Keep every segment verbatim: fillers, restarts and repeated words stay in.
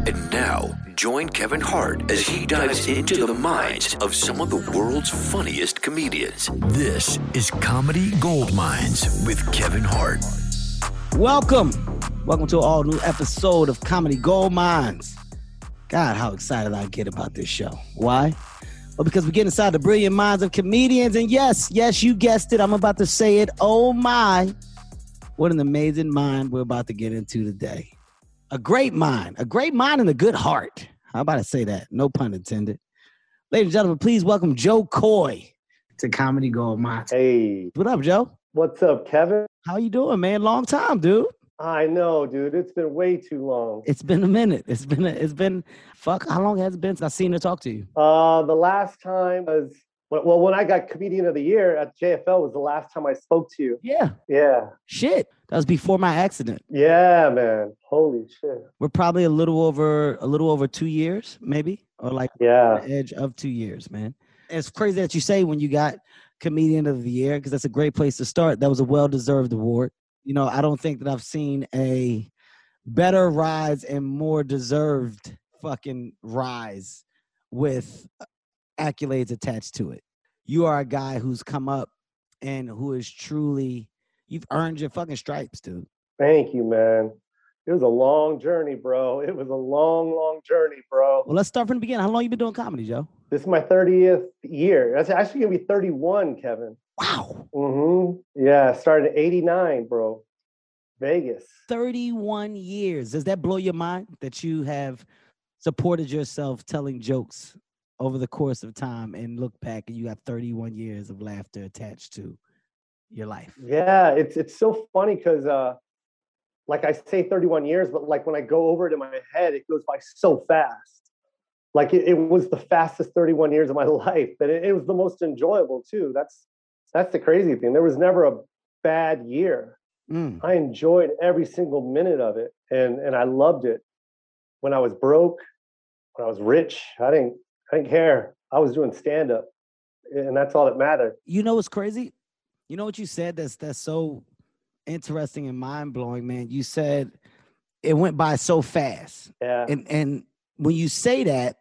And now, join Kevin Hart as he dives into the minds of some of the world's funniest comedians. This is Comedy Gold Mines with Kevin Hart. Welcome. Welcome to an all-new episode of Comedy Gold Mines. God, how excited I get about this show. Why? Well, because we get inside the brilliant minds of comedians. And yes, yes, you guessed it. I'm about to say it. Oh, my. What an amazing mind we're about to get into today. A great mind, a great mind and a good heart. How about I say that? No pun intended. Ladies and gentlemen, please welcome Joe Coy to Comedy Gold Mines. Hey. What up, Joe? What's up, Kevin? How you doing, man? Long time, dude. I know, dude. It's been way too long. It's been a minute. It's been, a, it's been, fuck, how long has it been since I've seen her talk to you? Uh, the last time was, well, when I got Comedian of the Year at J F L was the last time I spoke to you. Yeah. Yeah. Shit. That was before my accident. Yeah, man. Holy shit. We're probably a little over, a little over two years, maybe, or like yeah. the edge of two years, man. It's crazy that you say when you got Comedian of the Year, because that's a great place to start. That was a well-deserved award. You know, I don't think that I've seen a better rise and more deserved fucking rise with accolades attached to it. You are a guy who's come up and who is truly, you've earned your fucking stripes, dude. Thank you, man. It was a long journey, bro. It was a long, long journey, bro. Well, let's start from the beginning. How long you been doing comedy, Joe? This is my thirtieth year. That's actually going to be thirty-one, Kevin. Wow. Mm-hmm. Yeah, started in eighty-nine, bro. Vegas. thirty-one years. Does that blow your mind that you have supported yourself telling jokes over the course of time and look back and you got thirty-one years of laughter attached to your life? Yeah, it's it's so funny because uh, like I say thirty-one years, but like when I go over it in my head, it goes by so fast. Like it, it was the fastest thirty-one years of my life, but it, it was the most enjoyable too. That's that's the crazy thing. There was never a bad year. Mm. I enjoyed every single minute of it, and and I loved it. When I was broke, when I was rich, I didn't I didn't care. I was doing stand-up, and that's all that mattered. You know what's crazy? You know what you said that's that's so interesting and mind-blowing, man? You said it went by so fast. Yeah. And and when you say that,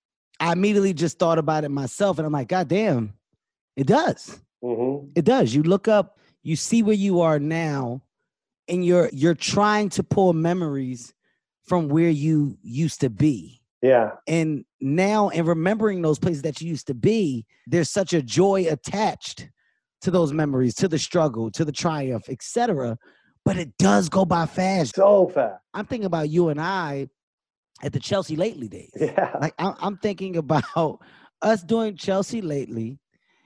I immediately just thought about it myself, and I'm like, God damn, it does. Mm-hmm. It does. You look up, you see where you are now, and you're you're trying to pull memories from where you used to be. Yeah. And now, in remembering those places that you used to be, there's such a joy attached to those memories, to the struggle, to the triumph, et cetera. But it does go by fast. So fast. I'm thinking about you and I at the Chelsea Lately days. Yeah. Like I'm, I'm thinking about us doing Chelsea Lately.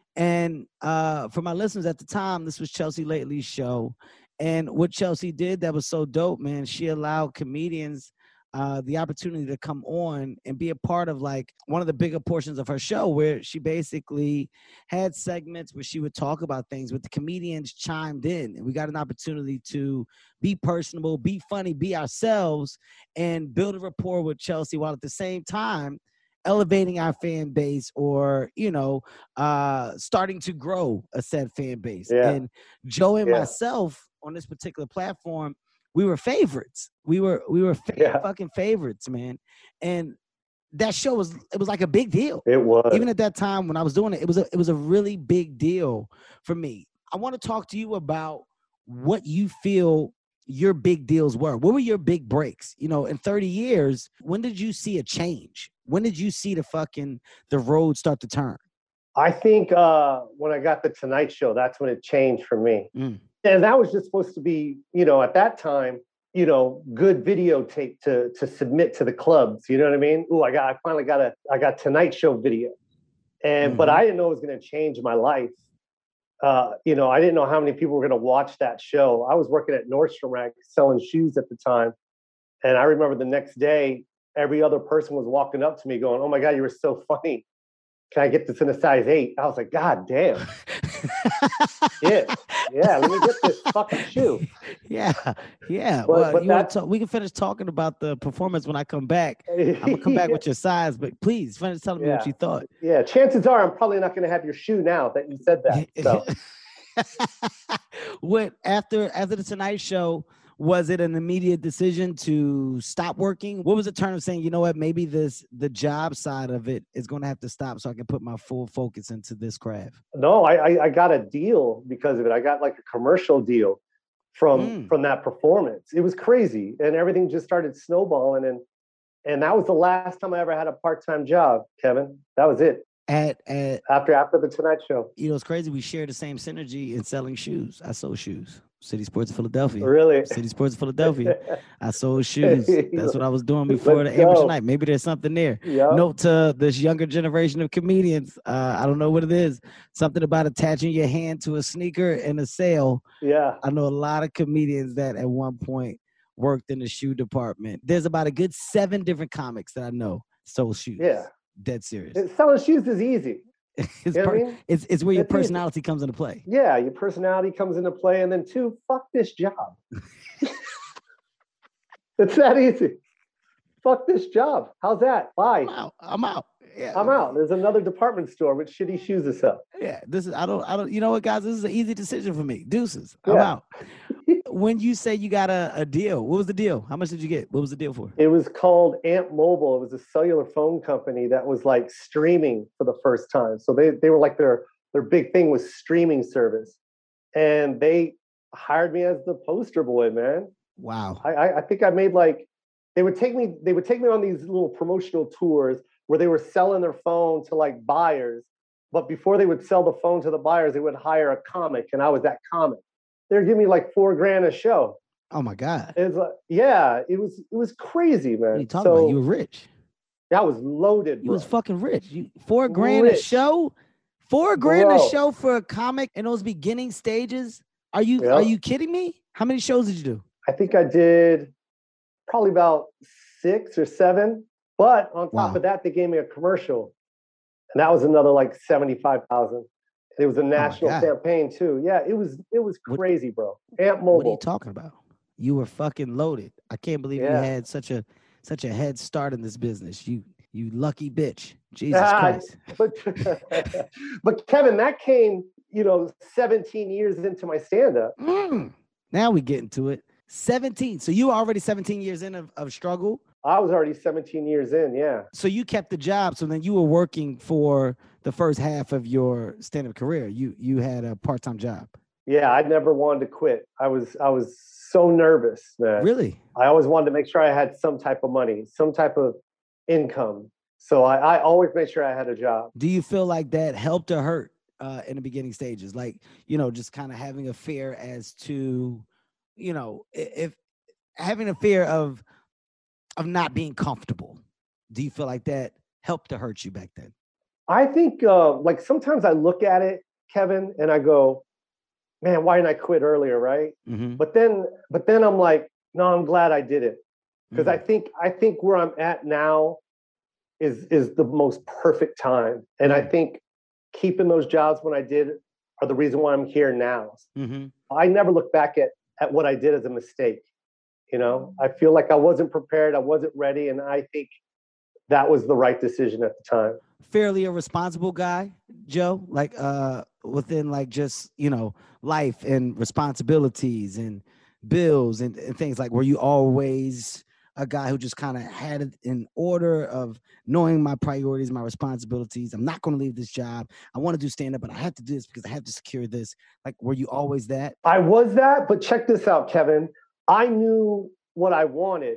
And uh, for my listeners at the time, this was Chelsea Lately's show. And what Chelsea did that was so dope, man, she allowed comedians uh, the opportunity to come on and be a part of like one of the bigger portions of her show, where she basically had segments where she would talk about things, but the comedians chimed in, and we got an opportunity to be personable, be funny, be ourselves, and build a rapport with Chelsea, while at the same time elevating our fan base, or, you know, uh, starting to grow a said fan base. Yeah. And Joe and yeah. myself on this particular platform, we were favorites. We were we were fa- yeah. fucking favorites, man. And that show was it was like a big deal. It was. Even at that time when I was doing it, it was a it was a really big deal for me. I want to talk to you about what you feel your big deals were. What were your big breaks? You know, in thirty years, when did you see a change? When did you see the fucking the road start to turn? I think uh, when I got the Tonight Show, that's when it changed for me. Mm. And that was just supposed to be, you know, at that time, you know, good videotape to to submit to the clubs. You know what I mean? Ooh, I got, I finally got a, I got Tonight Show video, and mm-hmm. but I didn't know it was going to change my life. Uh, you know, I didn't know how many people were going to watch that show. I was working at Nordstrom Rack selling shoes at the time, and I remember the next day, every other person was walking up to me going, "Oh my God, you were so funny. Can I get this in a size eight?" I was like, God damn. yeah. Yeah. Let me get this fucking shoe. Yeah. Yeah. But, well, but you that, talk, we can finish talking about the performance when I come back. I'm going to come back with your size, but please finish telling me yeah. what you thought. Yeah. Chances are I'm probably not going to have your shoe now that you said that. So. What, after, after the Tonight Show, Was it an immediate decision to stop working? What was the turn of saying, you know what, maybe this the job side of it is going to have to stop so I can put my full focus into this craft? No, I, I I got a deal because of it. I got like a commercial deal from Mm. from that performance. It was crazy, and everything just started snowballing. And and that was the last time I ever had a part time job, Kevin. That was it. At at After after the Tonight Show. you know, it's crazy. We share the same synergy in selling shoes. I sold shoes. City Sports of Philadelphia. Really? City Sports of Philadelphia. I sold shoes. That's what I was doing before Let's the amateur go. night. Maybe there's something there. Yeah. Note to this younger generation of comedians. Uh, I don't know what it is. Something about attaching your hand to a sneaker in a sale. Yeah. I know a lot of comedians that at one point worked in the shoe department. There's about a good seven different comics that I know sold shoes. Yeah. Dead serious. It- Selling shoes is easy. It's, You know what I per- mean? it's, it's where your It's easy. personality comes into play. Yeah, your personality comes into play, and then two, fuck this job. It's that easy. Fuck this job. How's that? Bye. I'm out. I'm out. Yeah. I'm out. There's another department store with shitty shoes to sell. Yeah. This is I don't I don't you know what, guys? This is an easy decision for me. Deuces. I'm Yeah. out. When you say you got a, a deal, what was the deal? How much did you get? What was the deal for? It was called Amp Mobile. It was a cellular phone company that was like streaming for the first time. So they they were like their their big thing was streaming service, and they hired me as the poster boy, man. Wow. I, I, I think I made like they would take me they would take me on these little promotional tours where they were selling their phone to like buyers, but before they would sell the phone to the buyers, they would hire a comic, and I was that comic. They were giving me like four grand a show. Oh my God. It's like, yeah, it was it was crazy, man. What are you talking so about? You were rich. I was loaded, You bro. was fucking rich. You four grand a Rich. show? Four grand Bro. a show for a comic in those beginning stages? Are you Yeah. are you kidding me? How many shows did you do? I think I did probably about six or seven. But on top Wow. of that, they gave me a commercial, and that was another like seventy-five thousand. It was a national God. campaign too. Yeah, it was it was What- crazy, bro. Amp What are you Mobile. talking about? You were fucking loaded. I can't believe Yeah. you had such a such a head start in this business. You you lucky bitch. Jesus Ah, Christ. But but Kevin, that came, you know, seventeen years into my stand-up. Mm. Now we get into it. seventeen. So you were already seventeen years in of, of struggle. I was already seventeen years in, yeah. So you kept the job. So then you were working for the first half of your stand-up career. You you had a part-time job. Yeah, I never wanted to quit. I was I was so nervous, man. Really? I always wanted to make sure I had some type of money, some type of income. So I, I always made sure I had a job. Do you feel like that helped or hurt uh, in the beginning stages? Like, you know, just kind of having a fear as to, you know, i- if having a fear of of not being comfortable. Do you feel like that helped or hurt you back then? I think uh, like sometimes I look at it, Kevin, and I go, man, why didn't I quit earlier, right? Mm-hmm. But then but then I'm like, no, I'm glad I did it. Because Mm-hmm. I think I think where I'm at now is is the most perfect time. And I think keeping those jobs when I did are the reason why I'm here now. Mm-hmm. I never look back at at what I did as a mistake. You know, I feel like I wasn't prepared, I wasn't ready, and I think that was the right decision at the time. Fairly a responsible guy, Joe, like uh within like just, you know, life and responsibilities and bills and, and things. Like, were you always a guy who just kind of had it in order of knowing my priorities, my responsibilities? I'm not going to leave this job. I want to do stand up, but I have to do this because I have to secure this. Like, were you always that? I was that, but check this out, Kevin. I knew what I wanted.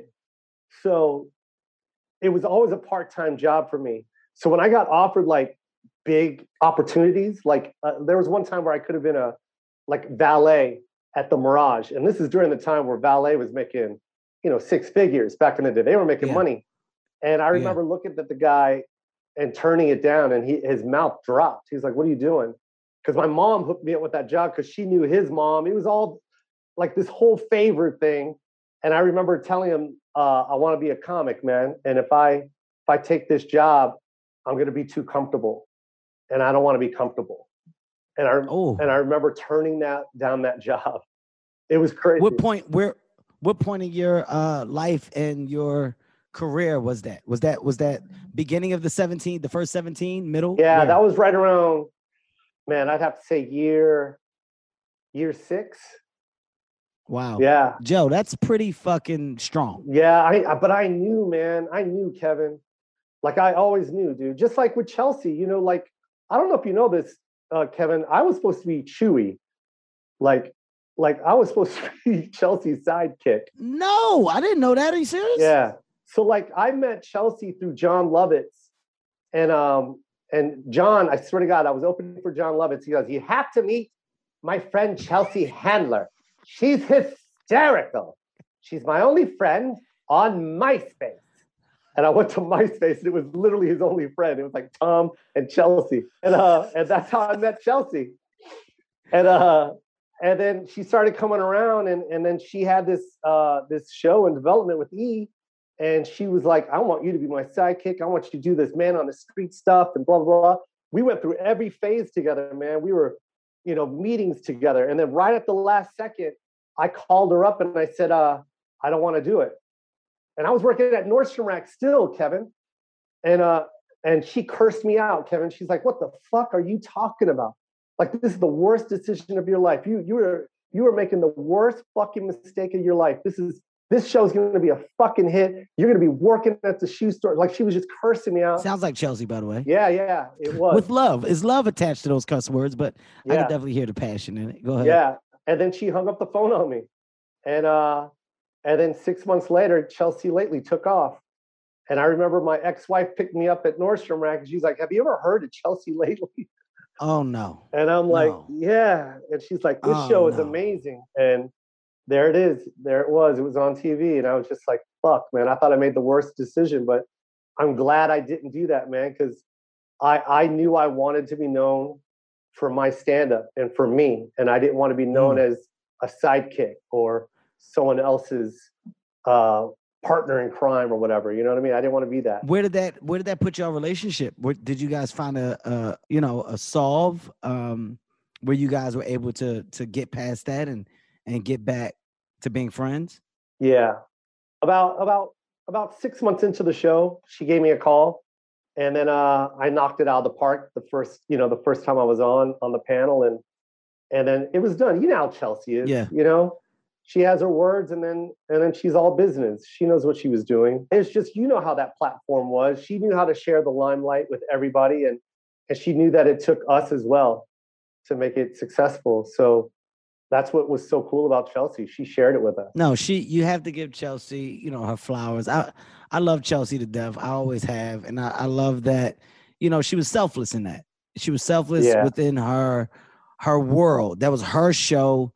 So it was always a part-time job for me. So when I got offered like big opportunities, like uh, there was one time where I could have been a like valet at the Mirage. And this is during the time where valet was making, you know, six figures back in the day. They were making Yeah. money. And I remember looking at the guy and turning it down, and he his mouth dropped. He's like, what are you doing? Because my mom hooked me up with that job because she knew his mom. It was all like this whole favor thing. And I remember telling him, uh, I want to be a comic, man. And if I if I take this job, I'm going to be too comfortable. And I don't want to be comfortable. And I Oh, and I remember turning that down that job. It was crazy. what point? Where? What point in your uh, life and your career was that? Was that was that beginning of the seventeen, the first seventeen, middle? Yeah, Where? that was right around, man, I'd have to say year year six. Wow. Yeah. Joe, that's pretty fucking strong. Yeah, I, I but I knew, man. I knew, Kevin. Like I always knew, dude. Just like with Chelsea, you know, like I don't know if you know this, uh, Kevin. I was supposed to be Chewy. Like, like I was supposed to be Chelsea's sidekick. No, I didn't know that. Are you serious? Yeah. So like I met Chelsea through John Lovitz. And um, and John, I swear to God, I was opening for John Lovitz. He goes, "You have to meet my friend Chelsea Handler. She's hysterical. She's my only friend on MySpace." And I went to MySpace, and it was literally his only friend. It was like Tom and Chelsea, and uh, and that's how I met Chelsea. And uh, and then she started coming around, and and then she had this uh this show in development with E. And she was like, "I want you to be my sidekick. I want you to do this man on the street stuff and blah, blah, blah." We went through every phase together, man. We were, you know, meetings together. And then right at the last second, I called her up and I said, uh, "I don't want to do it." And I was working at Nordstrom Rack still, Kevin. And uh, and she cursed me out, Kevin. She's like, "What the fuck are you talking about? Like, this is the worst decision of your life. You, you were, you were making the worst fucking mistake of your life. This is, This show's going to be a fucking hit. You're going to be working at the shoe store." Like she was just cursing me out. Sounds like Chelsea, by the way. Yeah, yeah, it was. With love. Is love attached to those cuss words? But yeah. I can definitely hear the passion in it. Go ahead. Yeah. And then she hung up the phone on me. And uh, and then six months later, Chelsea Lately took off. And I remember my ex-wife picked me up at Nordstrom Rack. And she's like, "Have you ever heard of Chelsea Lately?" Oh, no. And I'm like, no. "Yeah." And she's like, "This oh, show is no. amazing." And there it is. There it was. It was on T V. And I was just like, fuck, man. I thought I made the worst decision, but I'm glad I didn't do that, man, because I, I knew I wanted to be known for my stand-up and for me. And I didn't want to be known mm. as a sidekick or someone else's uh, partner in crime or whatever. You know what I mean? I didn't want to be that. Where did that Where did that put your relationship? Where, did you guys find a, a you know, a solve um, where you guys were able to to get past that and and get back to being friends? Yeah. About about about six months into the show, she gave me a call. And then uh, I knocked it out of the park the first, you know, the first time I was on on the panel. And and then it was done. You know how Chelsea is. Yeah. You know? She has her words and then and then she's all business. She knows what she was doing. It's just, you know how that platform was. She knew how to share the limelight with everybody. And and she knew that it took us as well to make it successful. So that's what was so cool about Chelsea. She shared it with us. No, she. You have to give Chelsea, you know, her flowers. I, I love Chelsea to death. I always have, and I, I love that. You know, she was selfless in that. She was selfless yeah. within her, her world. That was her show.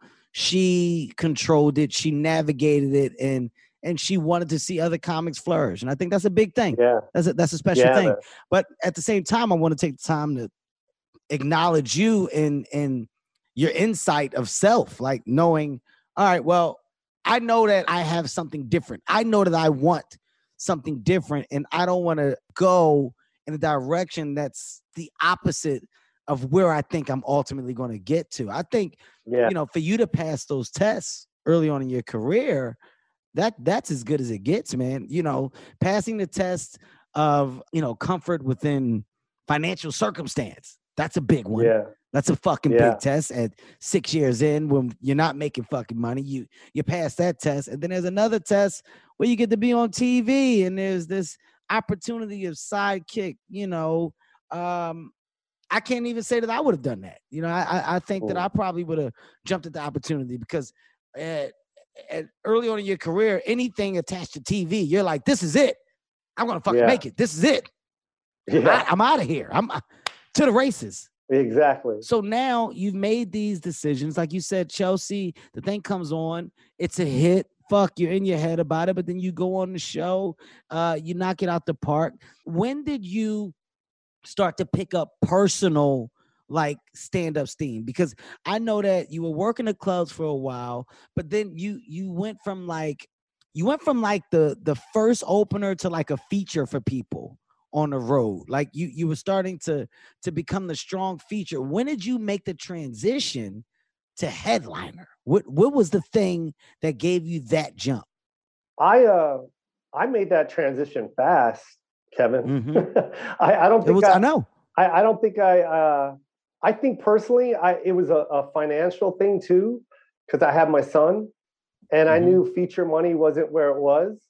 She controlled it. She navigated it, and and she wanted to see other comics flourish. And I think that's a big thing. Yeah, that's a, that's a special yeah, thing. man. But at the same time, I want to take the time to acknowledge you and and. your insight of self, like knowing, all right, well, I know that I have something different. I know that I want something different, and I don't want to go in a direction that's the opposite of where I think I'm ultimately going to get to. I think, yeah. you know, for you to pass those tests early on in your career, that that's as good as it gets, man. You know, passing the test of, you know, comfort within financial circumstance. That's a big one. Yeah. That's a fucking yeah. big test at six years in when you're not making fucking money. You you pass that test. And then there's another test where you get to be on T V and there's this opportunity of sidekick, you know. Um, I can't even say that I would have done that. You know, I I think Ooh. that I probably would have jumped at the opportunity because at, at early on in your career, anything attached to T V, you're like, this is it. I'm going to fucking yeah. make it. This is it. Yeah. I, I'm out of here. I'm to the races. Exactly. So now you've made these decisions. Like you said, Chelsea, the thing comes on. It's a hit. Fuck, you're in your head about it. But then you go on the show. Uh, you knock it out the park. When did you start to pick up personal, like, stand-up steam? Because I know that you were working the clubs for a while, but then you you went from like, you went from like the, the first opener to like a feature for people on the road. Like you you were starting to to become the strong feature. When did you make the transition to headliner? What what was the thing that gave you that jump? I uh I made that transition fast, Kevin. Mm-hmm. I, I don't think was, I, I know. I, I don't think I uh I think personally I it was a, a financial thing too, because I have my son. and I Mhm. knew feature money wasn't where it was.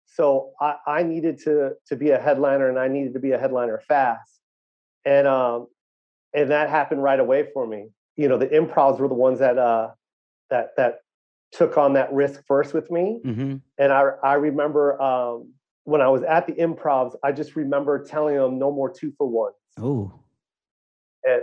So I, I needed to to be a headliner, and I needed to be a headliner fast. And um and that happened right away for me. You know, the improvs were the ones that uh that that took on that risk first with me. Mhm. And I I remember um when I was at the improvs, I just remember telling them no more two for ones. Oh. And,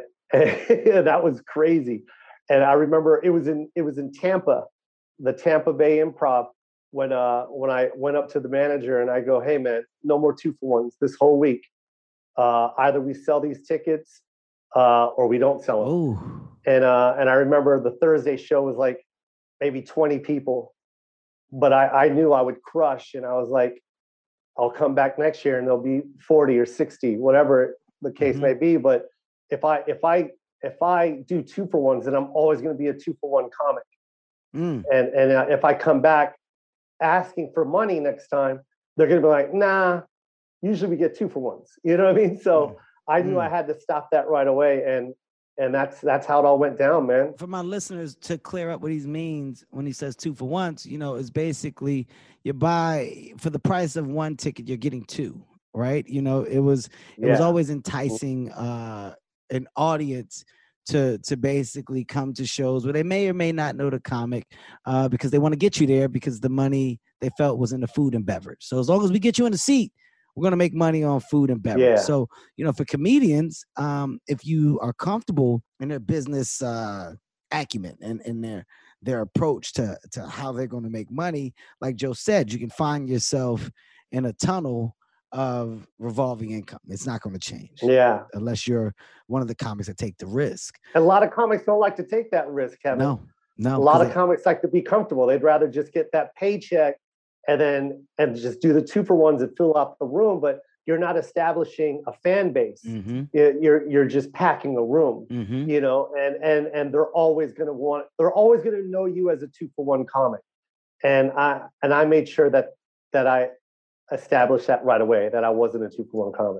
and that was crazy. And I remember it was in it was in Tampa, the Tampa Bay Improv, when uh when I went up to the manager and I go, hey man, no more two for ones this whole week. Uh, either we sell these tickets uh, or we don't sell them. Oh. And uh, and I remember the Thursday show was like maybe twenty people, but I, I knew I would crush, and I was like, I'll come back next year and there'll be forty or sixty, whatever the case Mhm. may be. But if I if I if I do two for ones, then I'm always going to be a two for one comic. Mm. And and uh, if I come back asking for money next time, they're going to be like, nah. Usually we get two for ones. You know what I mean? So I knew Mm. I had to stop that right away, and and that's that's how it all went down, man. For my listeners to clear up what he means when he says two for ones, you know, is basically you buy for the price of one ticket, you're getting two, right? You know, it was it was Yeah. always enticing uh an audience to to basically come to shows where they may or may not know the comic uh because they want to get you there because the money they felt was in the food and beverage. So as long as we get you in the seat, we're going to make money on food and beverage. Yeah. So, you know, for comedians, um, if you are comfortable in their business uh, acumen and, and their their approach to, to how they're going to make money, like Joe said, you can find yourself in a tunnel of revolving income. It's not going to change. Yeah. Unless you're one of the comics that take the risk. A lot of comics don't like to take that risk, Kevin. No, no. A lot of they, comics like to be comfortable. They'd rather just get that paycheck and then and just do the two for ones and fill out the room, but you're not establishing a fan base. Mm-hmm. You're you're just packing a room, mm-hmm. you know, and and and they're always going to want they're always going to know you as a two for one comic. And I and I made sure that that I established that right away, that I wasn't a two for one comic.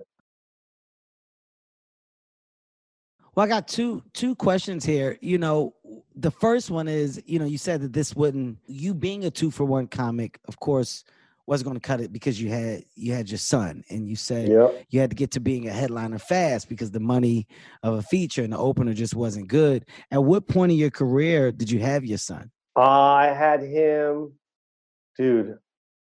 Well, I got two two questions here. You know, the first one is, you know, you said that this wouldn't, you being a two for one comic, of course, wasn't going to cut it because you had you had your son, and you said Yep. you had to get to being a headliner fast because the money of a feature and the opener just wasn't good. At what point in your career did you have your son? I had him, dude,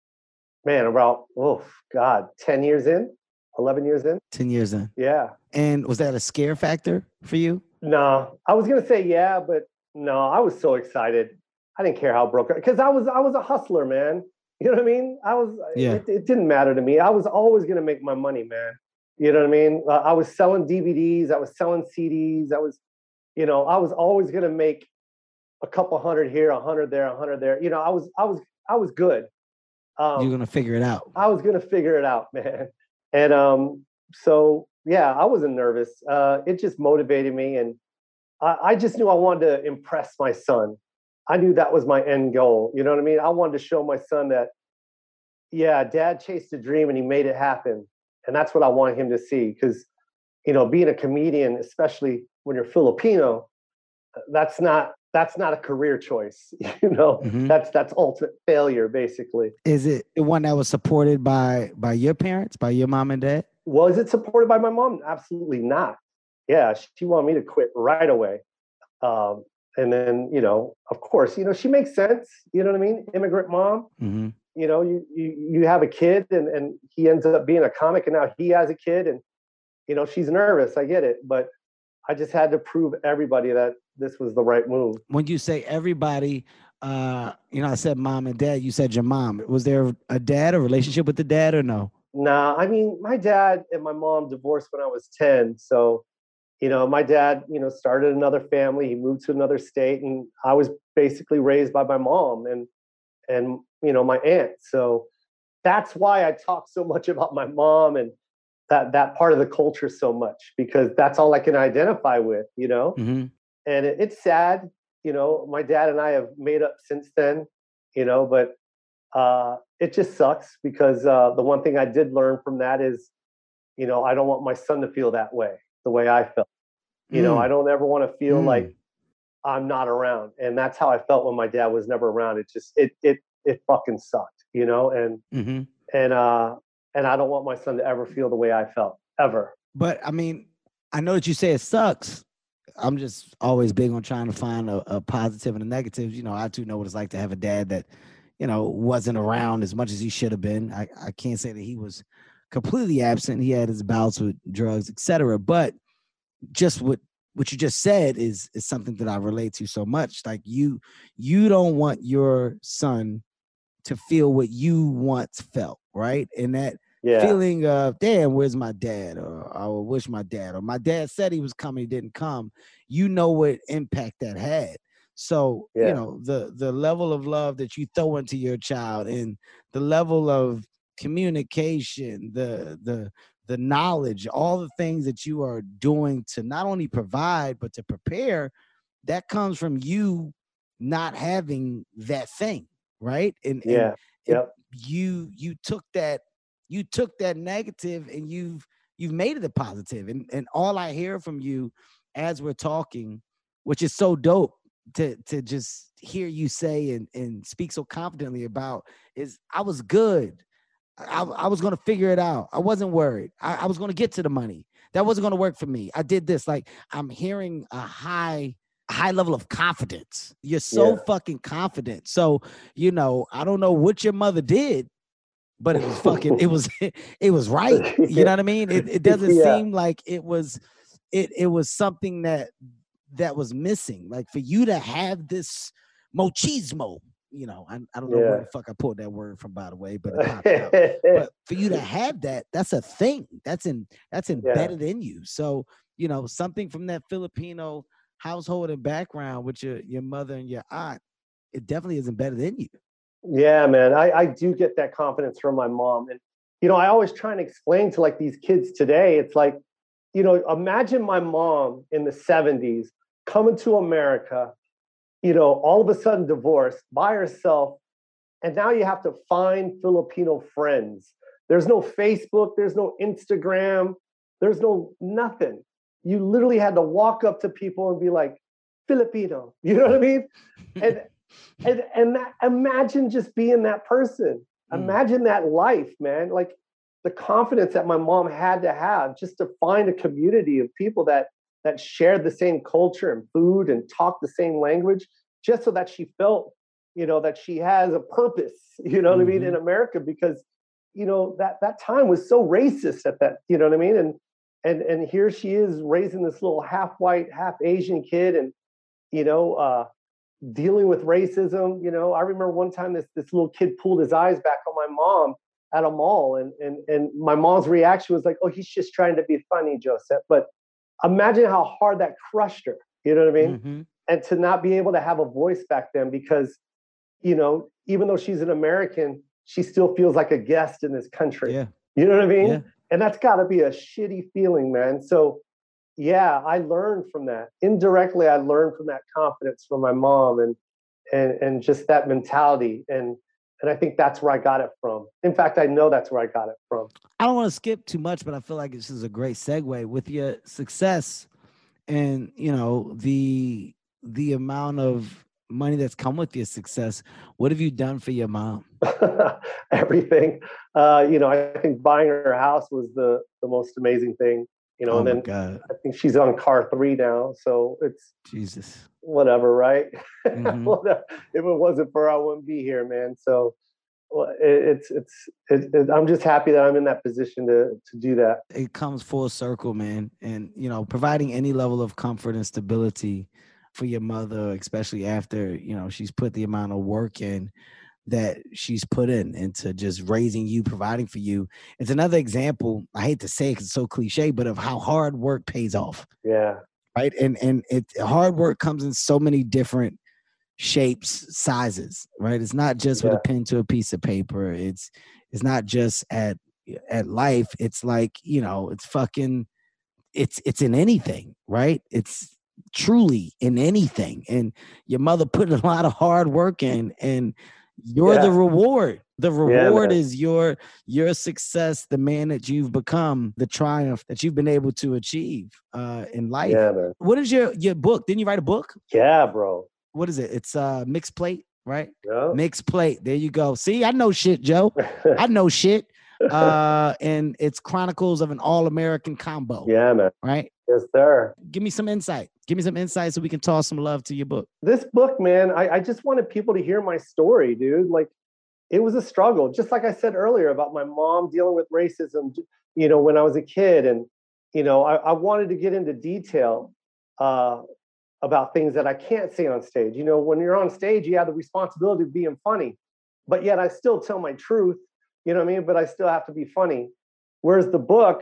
man, about, oh, God, ten years in, eleven years in. ten years in. Yeah. And was that a scare factor for you? No, I was going to say, yeah, but no, I was so excited. I didn't care how broke, because I was, I was a hustler, man. You know what I mean? I was, Yeah. it, it didn't matter to me. I was always going to make my money, man. You know what I mean? Uh, I was selling D V Ds. I was selling C Ds. I was, you know, I was always going to make a couple hundred here, a hundred there, a hundred there. You know, I was, I was, I was good. Um, You're going to figure it out. I was going to figure it out, man. And um, so, yeah, I wasn't nervous. Uh, it just motivated me. And I, I just knew I wanted to impress my son. I knew that was my end goal. You know what I mean? I wanted to show my son that, yeah, dad chased a dream and he made it happen. And that's what I wanted him to see. Because, you know, being a comedian, especially when you're Filipino, that's not that's not a career choice. You know, Mhm. that's that's ultimate failure, basically. Is it the one that was supported by by your parents, by your mom and dad? Was it supported by my mom? Absolutely not. Yeah, she wanted me to quit right away. Um, and then, you know, of course, you know, she makes sense. You know what I mean? Immigrant mom. Mm-hmm. You know, you, you you have a kid, and and he ends up being a comic, and now he has a kid, and you know, she's nervous. I get it, but I just had to prove everybody that this was the right move. When you say everybody, uh, you know, I said mom and dad. You said your mom. Was there a dad, a relationship with the dad, or no? Nah, I mean, my dad and my mom divorced when I was ten. So, you know, my dad, you know, started another family. He moved to another state, and I was basically raised by my mom and and you know, my aunt. So that's why I talk so much about my mom and that that part of the culture so much, because that's all I can identify with, you know. Mm-hmm. And it, it's sad, you know. My dad and I have made up since then, you know, but uh, it just sucks because uh, the one thing I did learn from that is, you know, I don't want my son to feel that way, the way I felt. You Mm. know, I don't ever want to feel Mm. like I'm not around. And that's how I felt when my dad was never around. It just, it, it, it fucking sucked, you know? And, Mm-hmm. and, uh, and I don't want my son to ever feel the way I felt, ever. But I mean, I know that you say it sucks. I'm just always big on trying to find a, a positive and a negative. You know, I too know what it's like to have a dad that, you know, wasn't around as much as he should have been. I, I can't say that he was completely absent. He had his bouts with drugs, et cetera. But just what what you just said is is something that I relate to so much. Like you, you don't want your son to feel what you once felt, right? And that yeah. feeling of, damn, where's my dad? Or I wish my dad, or my dad said he was coming, he didn't come. You know what impact that had. So, yeah. you know, the the level of love that you throw into your child and the level of communication, the the the knowledge, all the things that you are doing to not only provide, but to prepare, that comes from you not having that thing, right? And, yeah. and yep. you you took that you took that negative and you've you've made it a positive. And and all I hear from you as we're talking, which is so dope to to just hear you say and, and speak so confidently about, is I was good. I, I was going to figure it out. I wasn't worried. I, I was going to get to the money. That wasn't going to work for me. I did this. Like, I'm hearing a high, high level of confidence. You're so yeah. fucking confident. So, you know, I don't know what your mother did, but it was fucking, it was, it was right. You know what I mean? It, it doesn't yeah. seem like it was, it, it was something that, that was missing. Like, for you to have this machismo, you know, I, I don't know yeah. where the fuck I pulled that word from, by the way, but it popped out. But for you to have that, that's a thing. That's in that's embedded yeah. in you. So, you know, something from that Filipino household and background with your, your mother and your aunt, it definitely is embedded in you. Yeah, man. I, I do get that confidence from my mom. And, you know, I always try and explain to like these kids today, it's like, you know, imagine my mom in the seventies coming to America, you know, all of a sudden divorced by herself. And now you have to find Filipino friends. There's no Facebook. There's no Instagram. There's no nothing. You literally had to walk up to people and be like, Filipino. You know what I mean? And and, and that, imagine just being that person. Mm. Imagine that life, man. Like the confidence that my mom had to have just to find a community of people that that shared the same culture and food and talked the same language, just so that she felt, you know, that she has a purpose, you know mm-hmm. what I mean, in America, because, you know, that, that time was so racist at that, you know what I mean? And, and, and here she is raising this little half white, half Asian kid and, you know, uh, dealing with racism. You know, I remember one time this, this little kid pulled his eyes back on my mom at a mall. And, and, and my mom's reaction was like, oh, he's just trying to be funny, Joseph. But imagine how hard that crushed her, you know what I mean? Mm-hmm. And to not be able to have a voice back then because, you know, even though she's an American, she still feels like a guest in this country. Yeah. You know what I mean? Yeah. And that's got to be a shitty feeling, man. So, yeah, I learned from that. Indirectly, I learned from that confidence from my mom and and and just that mentality. And and I think that's where I got it from. In fact, I know that's where I got it from. I don't want to skip too much, but I feel like this is a great segue with your success and, you know, the the amount of money that's come with your success. What have you done for your mom? Everything. Uh, you know, I think buying her house was the, the most amazing thing, you know, oh and then God. I think she's on car three now. So it's Jesus, whatever, right? Mm-hmm. Whatever. If it wasn't for her, I wouldn't be here, man. So well, it, it's, it's, it, it, I'm just happy that I'm in that position to, to do that. It comes full circle, man. And, you know, providing any level of comfort and stability for your mother, especially after, you know, she's put the amount of work in that she's put in into just raising you, providing for you. It's another example, I hate to say it 'cause it's so cliche, but of how hard work pays off. Yeah. Right. And, and it hard work comes in so many different shapes, sizes, right? It's not just yeah. with a pen to a piece of paper. It's, it's not just at, at life. It's like, you know, it's fucking, it's, it's in anything, right? It's truly in anything. And your mother put a lot of hard work in and you're yeah. the reward. The reward yeah, is your your success, the man that you've become, the triumph that you've been able to achieve uh, in life. Yeah, man. What is your your book? Didn't you write a book? Yeah, bro. What is it? It's uh, Mixed Plate, right? Yeah. Mixed Plate. There you go. See, I know shit, Joe. I know shit. Uh, and it's Chronicles of an All-American Combo. Yeah, man. Right? Yes, sir. Give me some insight. Give me some insight so we can toss some love to your book. This book, man, I, I just wanted people to hear my story, dude. Like, it was a struggle. Just like I said earlier about my mom dealing with racism, you know, when I was a kid. And, you know, I, I wanted to get into detail uh, about things that I can't say on stage. You know, when you're on stage, you have the responsibility of being funny, but yet I still tell my truth, you know what I mean? But I still have to be funny. Whereas the book,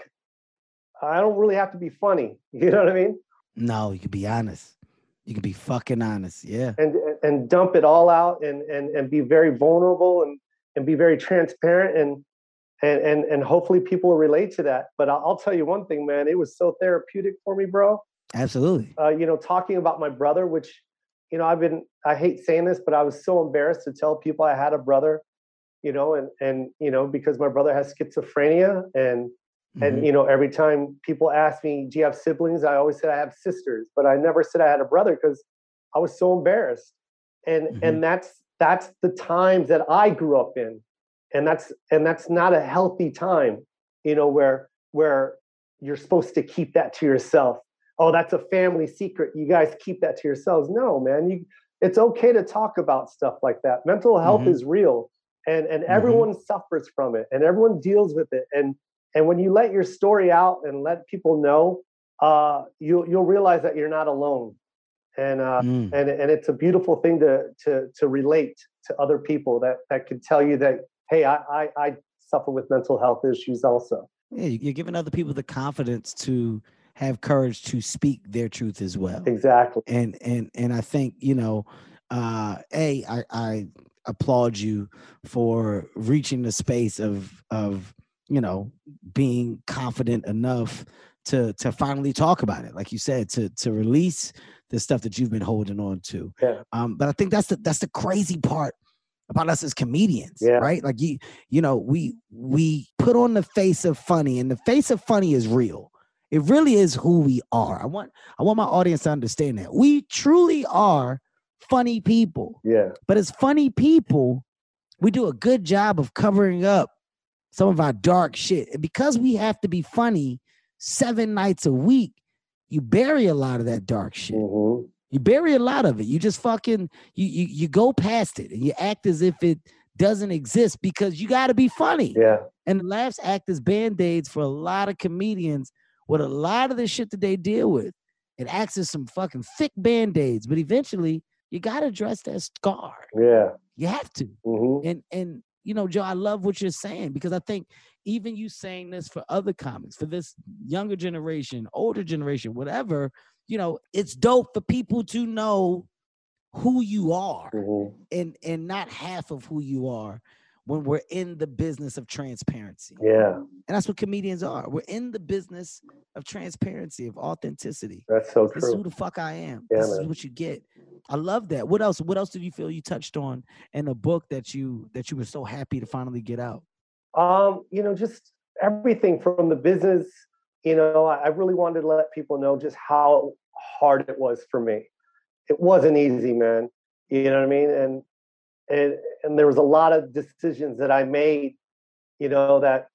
I don't really have to be funny. You know what I mean? No, you can be honest. You can be fucking honest. Yeah. And and dump it all out and and and be very vulnerable and and be very transparent and and and and hopefully people will relate to that. But I'll, I'll tell you one thing, man. It was so therapeutic for me, bro. Absolutely. Uh, you know, talking about my brother, which, you know, I've been, I hate saying this, but I was so embarrassed to tell people I had a brother, you know, and, and, you know, because my brother has schizophrenia and, mm-hmm. and, you know, every time people ask me, do you have siblings? I always said I have sisters, but I never said I had a brother because I was so embarrassed. And, mm-hmm. and that's, that's the times that I grew up in. And that's, and that's not a healthy time, you know, where, where you're supposed to keep that to yourself. Oh, that's a family secret. You guys keep that to yourselves. No, man, you, it's okay to talk about stuff like that. Mental health mm-hmm. is real, and, and mm-hmm. everyone suffers from it, and everyone deals with it. And and when you let your story out and let people know, uh, you'll you'll realize that you're not alone. And uh, mm. and and it's a beautiful thing to to to relate to other people that that can tell you that, hey, I I, I suffer with mental health issues also. Yeah, you're giving other people the confidence to have courage to speak their truth as well. Exactly. And and and I think, you know, uh, A, I, I applaud you for reaching the space of of, you know, being confident enough to to finally talk about it. Like you said, to to release the stuff that you've been holding on to. Yeah. Um, but I think that's the that's the crazy part about us as comedians, yeah. right? Like you, you know, we we put on the face of funny, and the face of funny is real. It really is who we are. I want I want my audience to understand that. We truly are funny people. Yeah. But as funny people, we do a good job of covering up some of our dark shit. And because we have to be funny seven nights a week, you bury a lot of that dark shit. Mm-hmm. You bury a lot of it. You just fucking, you, you, you go past it and you act as if it doesn't exist because you got to be funny. Yeah. And laughs act as Band-Aids for a lot of comedians with a lot of the shit that they deal with. It acts as some fucking thick Band-Aids, but eventually you got to address that scar. Yeah. You have to. Mm-hmm. And, and, you know, Joe, I love what you're saying because I think even you saying this for other comics, for this younger generation, older generation, whatever, you know, it's dope for people to know who you are mm-hmm. and, and not half of who you are when we're in the business of transparency. Yeah. And that's what comedians are. We're in the business of transparency, of authenticity. That's so true. This is who the fuck I am. Yeah, this man. is what you get. I love that. What else? What else did you feel you touched on in a book that you that you were so happy to finally get out? Um, you know, just everything from the business. You know, I really wanted to let people know just how hard it was for me. It wasn't easy, man. You know what I mean? And and and there was a lot of decisions that I made. You know that,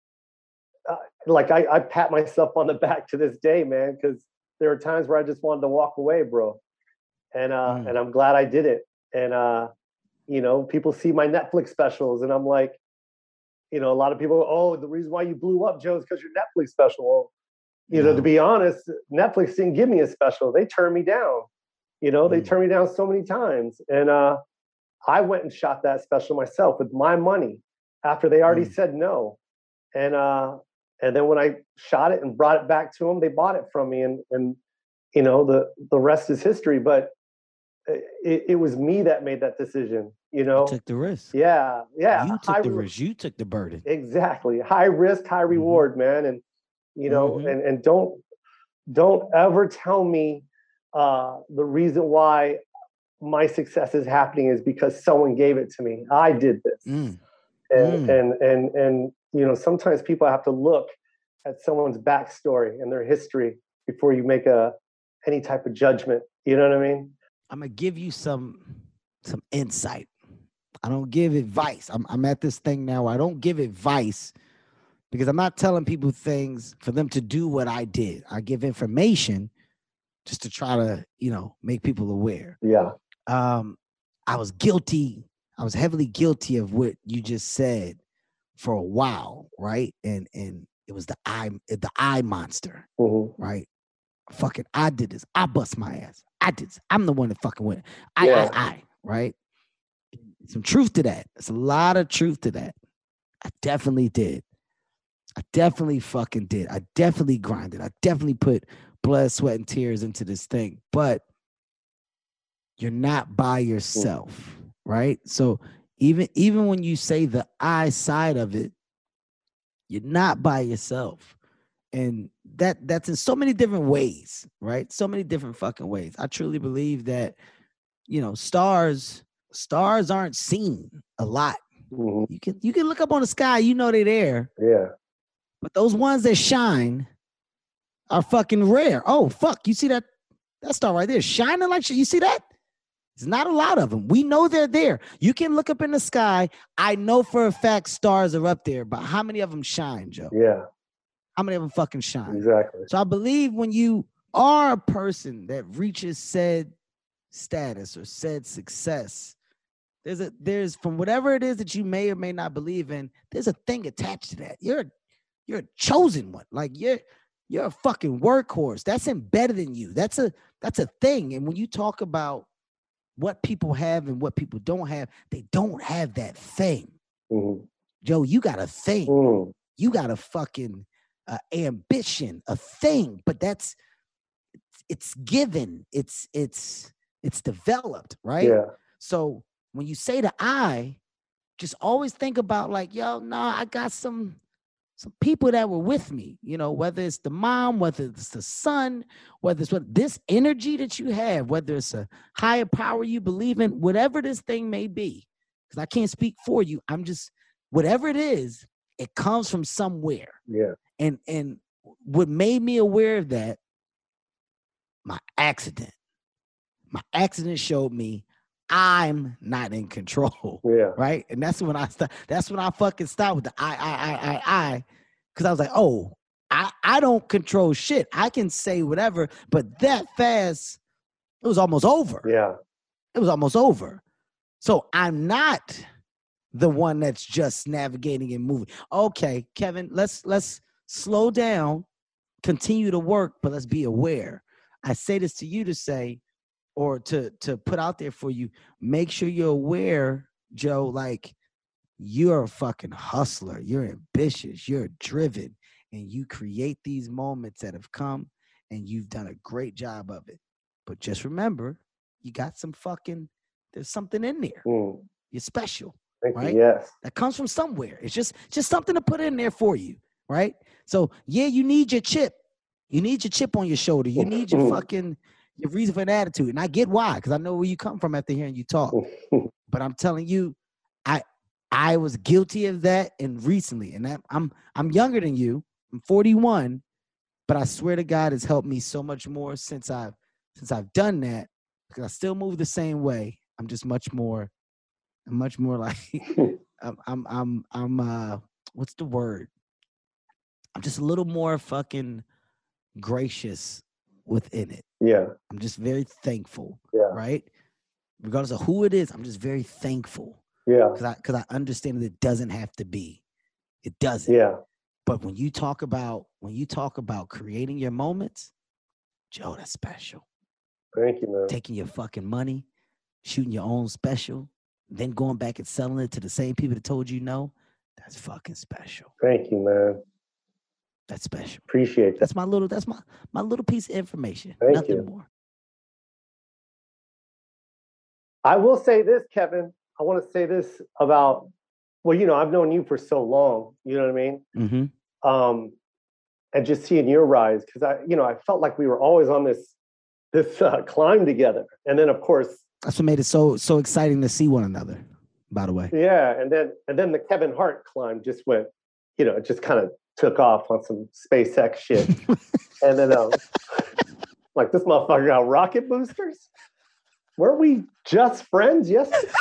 uh, like I, I pat myself on the back to this day, man, because there are times where I just wanted to walk away, bro. And uh, mm. and I'm glad I did it. And uh, you know, people see my Netflix specials, and I'm like, you know, a lot of people, oh, the reason why you blew up, Joe, is because your Netflix special. Well, you no. know, to be honest, Netflix didn't give me a special. They turned me down. You know, they mm. turned me down so many times. And uh, I went and shot that special myself with my money after they already mm. said no. And uh, and then when I shot it and brought it back to them, they bought it from me. And and you know, the the rest is history. But it, it was me that made that decision. You know, you took the risk. Yeah, yeah. You took high the risk. You took the burden. Exactly. High risk, high reward, mm-hmm. man. And you know, mm-hmm. and and don't don't ever tell me uh, the reason why my success is happening is because someone gave it to me. I did this. Mm. And, Mm. and, and, and, you know, sometimes people have to look at someone's backstory and their history before you make a, any type of judgment. You know what I mean? I'm going to give you some, some insight. I don't give advice. I'm, I'm at this thing now where I don't give advice because I'm not telling people things for them to do what I did. I give information just to try to, you know, make people aware. Yeah. Um, I was guilty. I was heavily guilty of what you just said for a while, right? And and it was the eye, the eye monster, Mm-hmm. right? Fucking, I did this. I bust my ass. I did this. I'm the one that fucking went. I, Yeah. I, I, right? Some truth to that. There's a lot of truth to that. I definitely did. I definitely fucking did. I definitely grinded. I definitely put blood, sweat, and tears into this thing. But you're not by yourself, right? So even even when you say the I side of it, you're not by yourself. And that that's in so many different ways, right? So many different fucking ways. I truly believe that, you know, stars, stars aren't seen a lot. Mm-hmm. You can you can look up on the sky, you know they're there. Yeah. But those ones that shine are fucking rare. Oh, fuck. You see that that star right there shining like shit. You see that? There's not a lot of them. We know they're there. You can look up in the sky. I know for a fact stars are up there, but how many of them shine, Joe? Yeah. How many of them fucking shine? Exactly. So I believe when you are a person that reaches said status or said success, there's a there's from whatever it is that you may or may not believe in, there's a thing attached to that. You're you're a chosen one. Like you're you're a fucking workhorse. That's embedded in you. That's a that's a thing. And when you talk about what people have and what people don't have, they don't have that thing. Mm-hmm. Joe, you got a thing. Mm. You got a fucking uh, ambition, a thing, but that's it's given. It's it's it's developed, right? Yeah. So when you say the I, just always think about like, yo, nah, I got some some people that were with me, you know, whether it's the mom, whether it's the son, whether it's what this energy that you have, whether it's a higher power you believe in, whatever this thing may be, because I can't speak for you. I'm just, whatever it is, it comes from somewhere. Yeah. And and what made me aware of that, my accident. My accident showed me I'm not in control. Yeah. Right. And that's when I start, that's when I fucking stopped with the I, I, I, I, I. Cause I was like, oh, I, I don't control shit. I can say whatever, but that fast, it was almost over. Yeah. It was almost over. So I'm not the one that's just navigating and moving. Okay, Kevin, let's let's slow down, continue to work, but let's be aware. I say this to you to say, or to to put out there for you, make sure you're aware, Joe, like you're a fucking hustler, you're ambitious, you're driven, and you create these moments that have come, and you've done a great job of it. But just remember, you got some fucking, there's something in there. Mm. You're special. Thank right? you. Yes. That comes from somewhere. It's just just something to put in there for you, right? So yeah, you need your chip. You need your chip on your shoulder. You need your fucking your reason for an attitude. And I get why, because I know where you come from after hearing you talk. But I'm telling you, I I was guilty of that and recently. And that, I'm I'm younger than you. I'm forty-one, but I swear to God, it's helped me so much more since I've since I've done that, because I still move the same way. I'm just much more, I'm much more like I'm I'm I'm I'm uh what's the word? I'm just a little more fucking gracious within it. Yeah. I'm just very thankful. Yeah. Right? Regardless of who it is, I'm just very thankful. Yeah. Because I because I understand that it doesn't have to be. It doesn't. Yeah. But when you talk about when you talk about creating your moments, Joe, that's special. Thank you, man. Taking your fucking money, shooting your own special, then going back and selling it to the same people that told you no, that's fucking special. Thank you, man. That's special. Appreciate that. That's my little, that's my my little piece of information. Thank Nothing you. more. I will say this, Kevin. I want to say this about, well, you know, I've known you for so long, you know what I mean? Mm-hmm. Um, and just seeing your rise, because I, you know, I felt like we were always on this this uh, climb together. And then, of course, That's what made it so so exciting to see one another. by the way. Yeah, and then and then the Kevin Hart climb just went, you know, it just kind of took off on some SpaceX shit. And then um, like this motherfucker got rocket boosters. Weren't we just friends yesterday?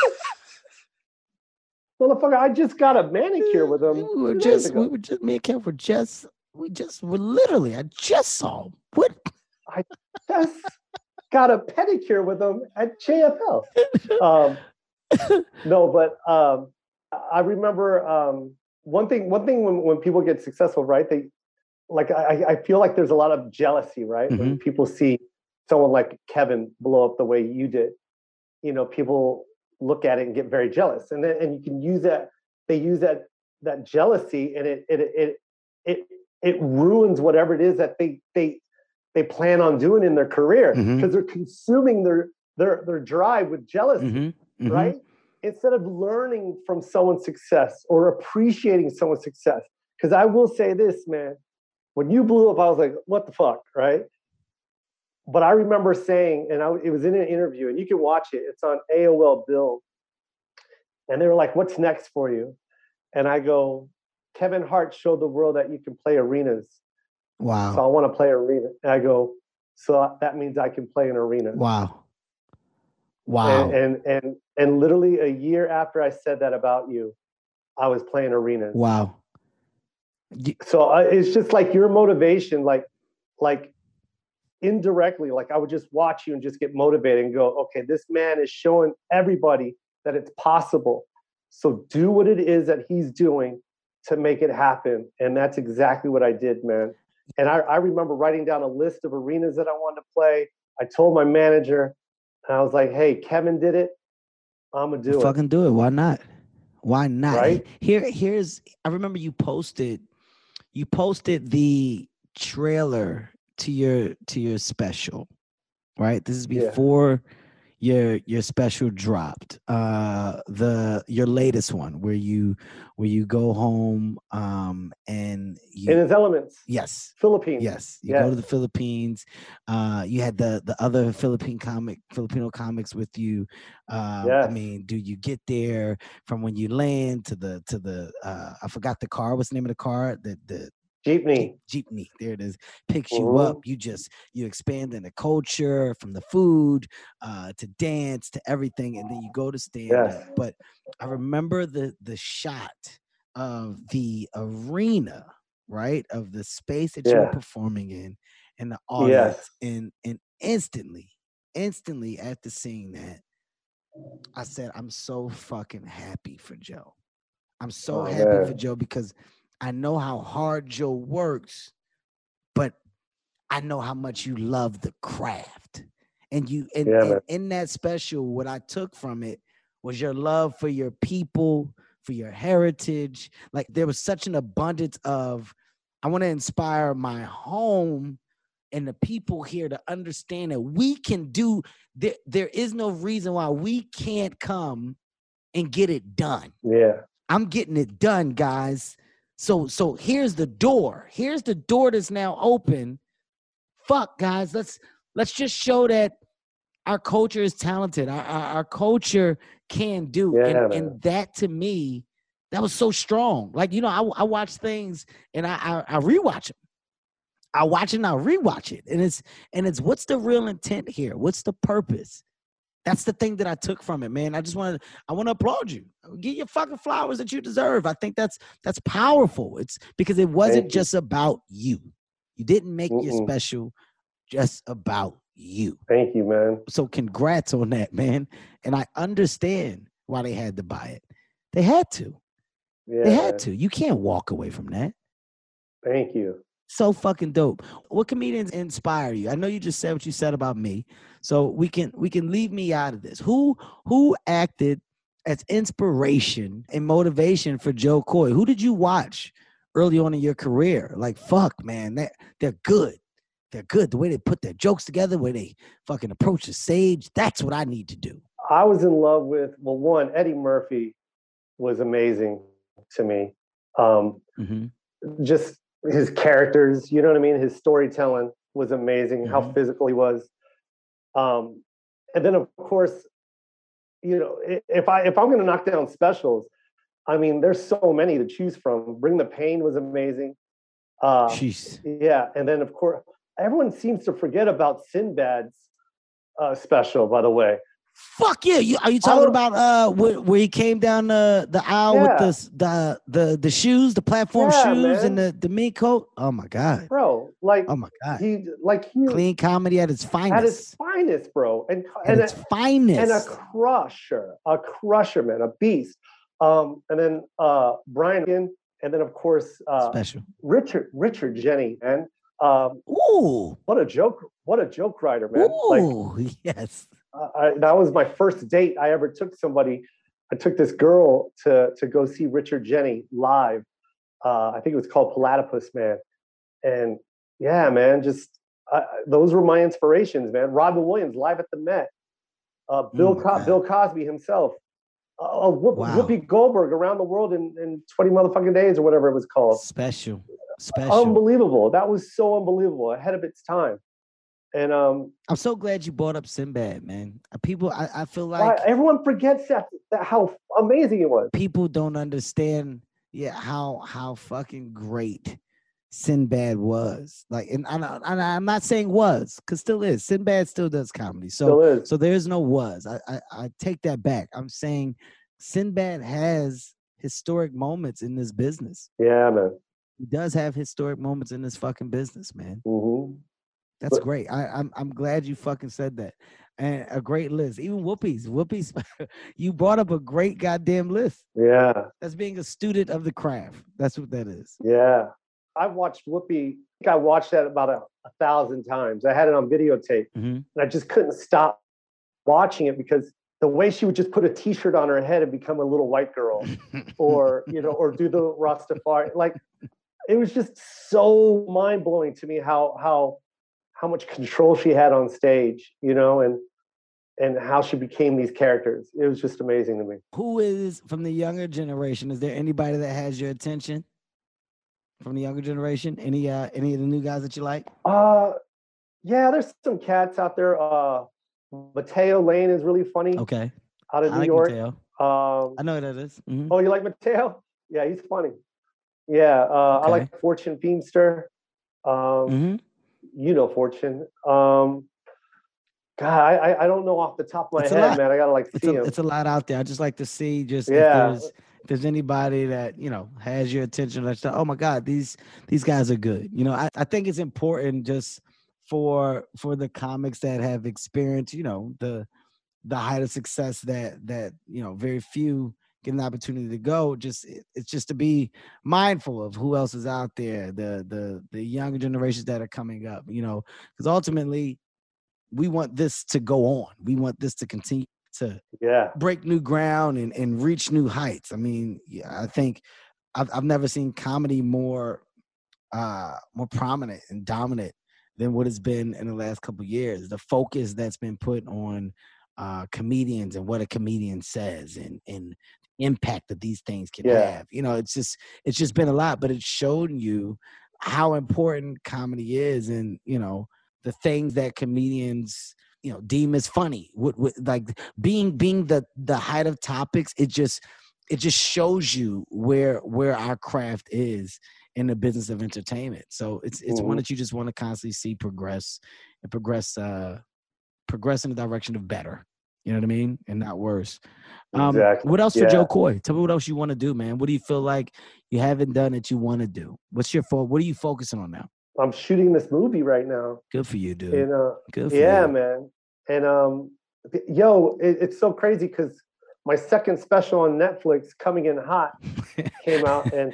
Motherfucker, I just got a manicure with him. We were just, we were just, me and Kev were just, we just were literally, I just saw him. What? I just got a pedicure with him at J F L. Um, no, but um, I remember um, one thing, one thing when, when people get successful, right? They, like, I, I feel like there's a lot of jealousy, right? Mm-hmm. When people see someone like Kevin blow up the way you did, you know, people look at it and get very jealous, and then and you can use that. They use that that jealousy, and it it it it it ruins whatever it is that they they they plan on doing in their career, because mm-hmm. they're consuming their their their drive with jealousy, mm-hmm. Mm-hmm. right? Instead of learning from someone's success or appreciating someone's success. Because I will say this, man, when you blew up, I was like, what the fuck, right? But I remember saying, and I, it was in an interview, and you can watch it. It's on A O L Build. And they were like, what's next for you? And I go, Kevin Hart showed the world that you can play arenas. Wow. So I want to play arena. And I go, so that means I can play an arena. Wow. Wow. And, and, and, and literally a year after I said that about you, I was playing arenas. Wow. So uh, it's just like your motivation, like, like, indirectly, like I would just watch you and just get motivated and go, okay, this man is showing everybody that it's possible. So do what it is that he's doing to make it happen. And that's exactly what I did, man. And I, I remember writing down a list of arenas that I wanted to play. I told my manager, and I was like, hey, Kevin did it. I'm gonna do it. Fucking do it. Why not? Why not? Right? Here, here's, I remember you posted, you posted the trailer to your to your special, right? This is before yeah. your your special dropped. Uh the your latest one where you where you go home um and you, in his elements. Yes. Philippines. Yes. You yes. go to the Philippines. Uh you had the the other Philippine comic Filipino comics with you. Um yes. I mean, do you get there from when you land to the to the uh I forgot the car. What's the name of the car? The the Jeepney. Jeepney, there it is. Picks you mm-hmm. up. You just you expand in the culture, from the food uh, to dance to everything, and then you go to stand yes. up. But I remember the the shot of the arena, right, of the space that yeah. you were performing in, and the audience, yes. and and instantly, instantly after seeing that, I said, I'm so fucking happy for Joe. I'm so oh, happy man. for Joe because I know how hard Joe works, but I know how much you love the craft. And you, and, yeah, and in that special, what I took from it was your love for your people, for your heritage. Like there was such an abundance of, I want to inspire my home and the people here to understand that we can do, there, there is no reason why we can't come and get it done. Yeah. I'm getting it done, guys. So, so here's the door. Here's the door that's now open. Fuck, guys. Let's let's just show that our culture is talented. Our our, our culture can do. Yeah, and, and that to me, that was so strong. Like, you know, I I watch things and I I, I rewatch them. I watch it and I rewatch it. And it's and it's what's the real intent here? What's the purpose? That's the thing that I took from it, man. I just want to, I want to applaud you. Get your fucking flowers that you deserve. I think that's, that's powerful. It's because it wasn't just about you. You didn't make Mm-mm. your special just about you. Thank you, man. So congrats on that, man. And I understand why they had to buy it. They had to. Yeah, they had man. to. You can't walk away from that. Thank you. So fucking dope. What comedians inspire you? I know you just said what you said about me, so we can we can leave me out of this. Who who acted as inspiration and motivation for Joe Coy? Who did you watch early on in your career? Like, fuck, man, that they're good. They're good. The way they put their jokes together, the way they fucking approach the stage. That's what I need to do. I was in love with, well, one, Eddie Murphy was amazing to me. Um, mm-hmm. Just his characters, you know what I mean? His storytelling was amazing, mm-hmm. how physical he was. Um, and then, of course, you know, if I if I'm going to knock down specials, I mean, there's so many to choose from. Bring the Pain was amazing. Uh, Jeez. Yeah, and then of course, everyone seems to forget about Sinbad's uh, special. By the way, fuck yeah! You, are you talking about uh where, where he came down the the aisle yeah. with the the the the shoes, the platform yeah, shoes, man. and the the mink coat? Oh my god, bro! Like, oh my god, he like he clean comedy at its finest. At its finest, bro, and at and its a, finest, and a crusher, a crusher, man, a beast. Um, and then uh, Brian, and then of course uh, special Richard Richard Jenny, man. Um, Ooh, what a joke! What a joke writer, man. Ooh, like, yes. Uh, I, that was my first date I ever took somebody. I took this girl to to go see Richard Jenny live. Uh, I think it was called Platypus Man, and yeah, man, just uh, those were my inspirations, man. Robin Williams live at the Met, uh, Bill oh Co- Bill Cosby himself, uh, Whoop, wow. Whoopi Goldberg around the world in, in twenty motherfucking days or whatever it was called. Special, special, unbelievable. That was so unbelievable, ahead of its time. And um, I'm so glad you brought up Sinbad, man. People, I, I feel like why, everyone forgets that, that how amazing it was. People don't understand, yeah, how how fucking great Sinbad was. Like, and, and, and I'm not saying was, because still is. Sinbad still does comedy. So, so there is no was. I, I I take that back. I'm saying Sinbad has historic moments in this business. Yeah, man. He does have historic moments in this fucking business, man. Mm-hmm. That's but, great. I, I'm I'm glad you fucking said that. And a great list. Even Whoopi's. Whoopi's. You brought up a great goddamn list. Yeah. That's being a student of the craft. That's what that is. Yeah. I've watched Whoopi. I think I watched that about a, a thousand times. I had it on videotape. Mm-hmm. And I just couldn't stop watching it because the way she would just put a t-shirt on her head and become a little white girl or, you know, or do the Rastafari. Like, it was just so mind-blowing to me how, how, how much control she had on stage, you know, and and how she became these characters. It was just amazing to me. Who is, from the younger generation, is there anybody that has your attention from the younger generation? Any uh, any of the new guys that you like? Uh, yeah, there's some cats out there. Uh, Mateo Lane is really funny. Okay. Out of I New like York. Mateo. Um, I know who that is. Mm-hmm. Oh, you like Mateo? Yeah, he's funny. Yeah, uh, okay. I like Fortune Feimster. Um, mm-hmm. You know Fortune. Um, God, I I don't know off the top of my it's head, man. I gotta like it's see a, him. It's a lot out there. I just like to see just yeah. if there's if there's anybody that, you know, has your attention. That's oh my God, these these guys are good. You know, I, I think it's important just for for the comics that have experienced, you know, the the height of success that that you know very few get an opportunity to go. Just it's just to be mindful of who else is out there, the the the younger generations that are coming up, you know, because ultimately we want this to go on. We want this to continue to yeah break new ground and, and reach new heights. I mean, yeah, I think I've I've never seen comedy more uh more prominent and dominant than what it's been in the last couple of years. The focus that's been put on uh comedians and what a comedian says and and impact that these things can yeah. have. You know, it's just it's just been a lot, but it's shown you how important comedy is, and you know the things that comedians you know deem as funny. What, what like being being the the height of topics. It just it just shows you where where our craft is in the business of entertainment. So it's it's mm-hmm. one that you just want to constantly see progress and progress uh progress in the direction of better. You know what I mean? And not worse. Um, exactly. What else for yeah. Joe Coy? Tell me what else you want to do, man. What do you feel like you haven't done that you want to do? What's your fo- What are you focusing on now? I'm shooting this movie right now. Good for you, dude. And, uh, Good for yeah, you. man. And um, yo, it, it's so crazy because my second special on Netflix, Coming in Hot, came out, and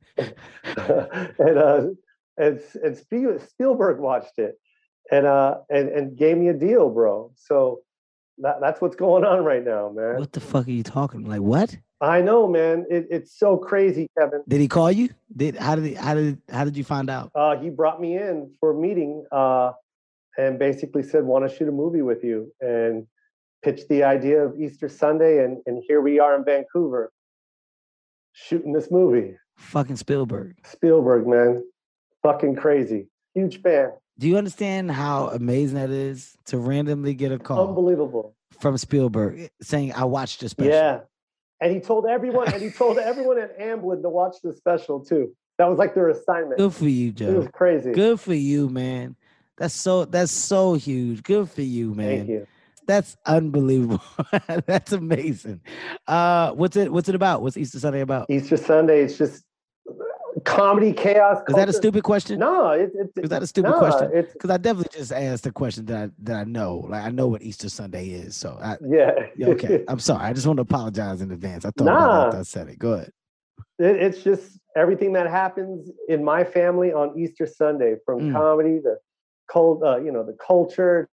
and uh, and and Spielberg watched it, and uh, and and gave me a deal, bro. So that, that's what's going on right now, man. What the fuck are you talking? Like what? I know, man. It, it's so crazy, Kevin. Did he call you? Did how did he, how did how did you find out? Uh, he brought me in for a meeting, uh, and basically said, "Want to shoot a movie with you?" and pitched the idea of Easter Sunday, and and here we are in Vancouver, shooting this movie. Fucking Spielberg. Spielberg, man, fucking crazy. Huge fan. Do you understand how amazing that is to randomly get a call? Unbelievable. from Spielberg saying, I watched the special. Yeah. And he told everyone, and he told everyone at Amblin to watch the special too. That was like their assignment. Good for you, Joe. It was crazy. Good for you, man. That's so that's so huge. Good for you, man. Thank you. That's unbelievable. That's amazing. Uh, what's it what's it about? What's Easter Sunday about? Easter Sunday, it's just comedy, chaos. Is that a stupid question? No, it, it, Is that a stupid no, question? It's Because I definitely just asked a question that I, that I know. Like I know what Easter Sunday is. So I, yeah. okay. I'm sorry. I just want to apologize in advance. I thought Nah. about it after I said it. Go ahead. It, it's just everything that happens in my family on Easter Sunday, from Mm. comedy, the cold, uh, you know, the culture,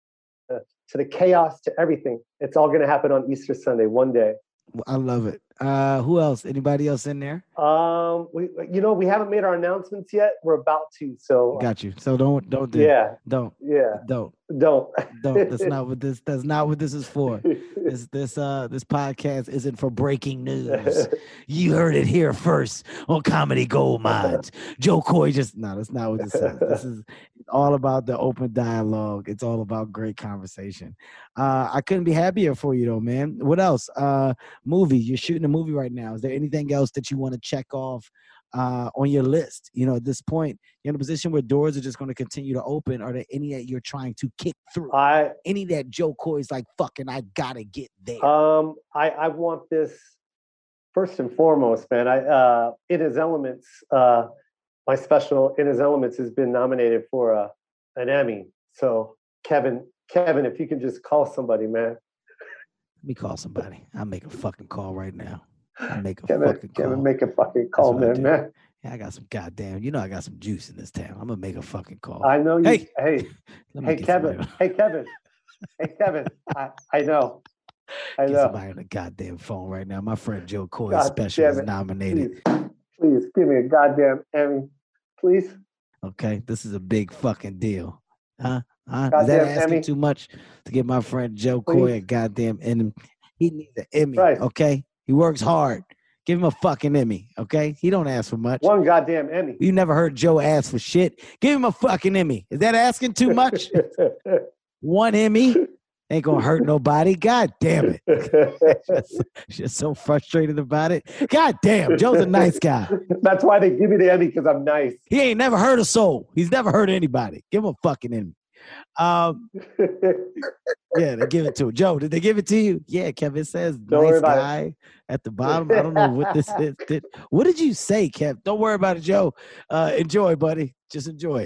uh, to the chaos, to everything. It's all going to happen on Easter Sunday, one day. I love it. Uh, who else? Anybody else in there? Um, we, you know, we haven't made our announcements yet. We're about to. So Got you. So don't don't do yeah, don't yeah, don't don't don't. That's not what this. That's not what this is for. This this uh this podcast isn't for breaking news. You heard it here first on Comedy Gold Mines. Joe Coy just no. That's not what this is. This is all about the open dialogue. It's all about great conversation. Uh, I couldn't be happier for you though, man. What else? Uh, movie. You're shooting a movie right now. Is there anything else that you want to check off uh, on your list? You know, at this point, you're in a position where doors are just going to continue to open. Are there any that you're trying to kick through? I Any that Joe Coy's like, fucking, I gotta get there. um I I want this first and foremost, man. I uh, In His Elements, uh, my special In His Elements has been nominated for a an Emmy. So Kevin, Kevin, if you can just call somebody, man. Let me call somebody. I'll make a fucking call right now. I'll make a Kevin, fucking call. Kevin, make a fucking call, what I man, do. man. Yeah, I got some goddamn, you know I got some juice in this town. I'm gonna make a fucking call. I know you. Hey. Hey, Let me hey, get Kevin. somebody- Hey, Kevin. Hey, Kevin. I, I know. I Get know. somebody on the goddamn phone right now. My friend Joe Coy's God special damn is it. nominated. Please, please give me a goddamn Emmy, please. Okay, this is a big fucking deal. Huh? Huh? Is Goddamn that asking Emmy. too much to get my friend Joe Please. Coy a goddamn Emmy? He needs an Emmy, Right. okay? He works hard. Give him a fucking Emmy, okay? He don't ask for much. One goddamn Emmy. You never heard Joe ask for shit. Give him a fucking Emmy. Is that asking too much? One Emmy ain't gonna hurt nobody. God damn it. just, just so frustrated about it. God damn, Joe's a nice guy. That's why they give me the Emmy, because I'm nice. He ain't never hurt a soul. He's never hurt anybody. Give him a fucking Emmy. Um, yeah, they give it to him. Joe, did they give it to you? Yeah, Kevin says Don't worry nice about it. guy at the bottom. I don't know what this is. Did, what did you say, Kev? Don't worry about it, Joe. Uh, enjoy, buddy. Just enjoy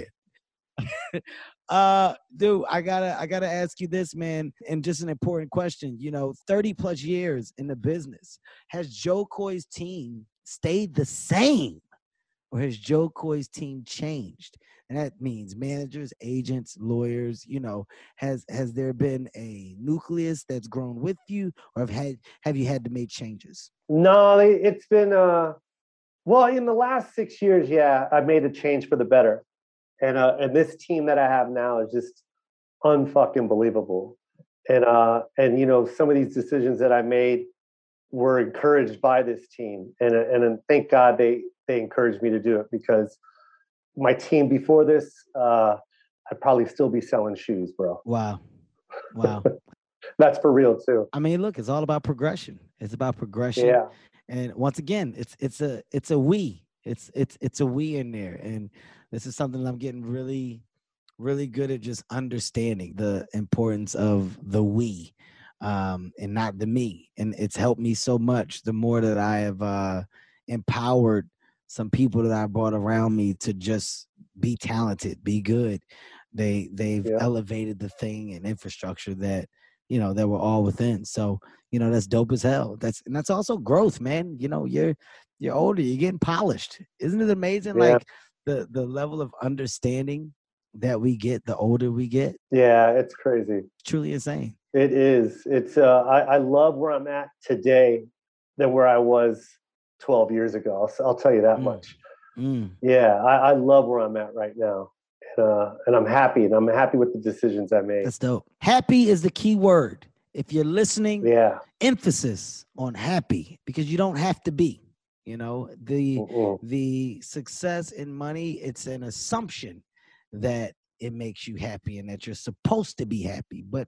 it. uh, dude, I gotta, I gotta ask you this, man, and just an important question. You know, thirty plus years in the business, has Joe Coy's team stayed the same, or has Joe Coy's team changed? And that means managers, agents, lawyers, you know, has has there been a nucleus that's grown with you, or have had have you had to make changes? No, they- it's been uh well, in the last six years, yeah, I made a change for the better. And uh and this team that I have now is just unfucking believable. And uh and you know, some of these decisions that I made were encouraged by this team. And and, and thank God they they encouraged me to do it, because my team before this, uh, I'd probably still be selling shoes, bro. Wow. Wow. That's for real too. I mean, look, it's all about progression. It's about progression. Yeah. And once again, it's it's a it's a we. It's it's it's a we in there. And this is something that I'm getting really, really good at, just understanding the importance of the we, um, and not the me. And it's helped me so much the more that I have uh empowered some people that I brought around me to just be talented, be good. They they've Yeah. elevated the thing and infrastructure that, you know, that we're all within. So, you know, that's dope as hell. That's and that's also growth, man. You know, you're you're older, you're getting polished. Isn't it amazing? Yeah. Like the the level of understanding that we get the older we get. Yeah, it's crazy. Truly insane. It is. It's uh I, I love where I'm at today than where I was twelve years ago. I'll, I'll tell you that Mm. much. Mm. Yeah, I, I love where I'm at right now. And uh and I'm happy, and I'm happy with the decisions I made. That's dope. Happy is the key word. If you're listening, Yeah. emphasis on happy, because you don't have to be. You know, the Mm-mm. the success in money, it's an assumption that it makes you happy and that you're supposed to be happy. But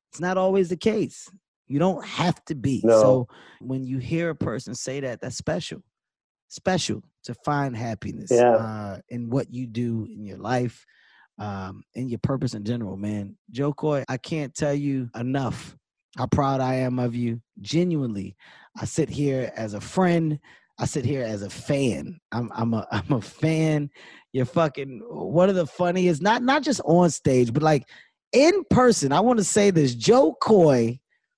It's not always the case. You don't have to be. No. So when you hear a person say that, that's special. Special to find happiness Yeah. uh, in what you do in your life, um, in your purpose in general, man. Joe Coy, I can't tell you enough how proud I am of you. Genuinely, I sit here as a friend. I sit here as a fan. I'm I'm a I'm a fan. You're fucking one of the funniest, not not just on stage, but like in person. I want to say this. Joe Coy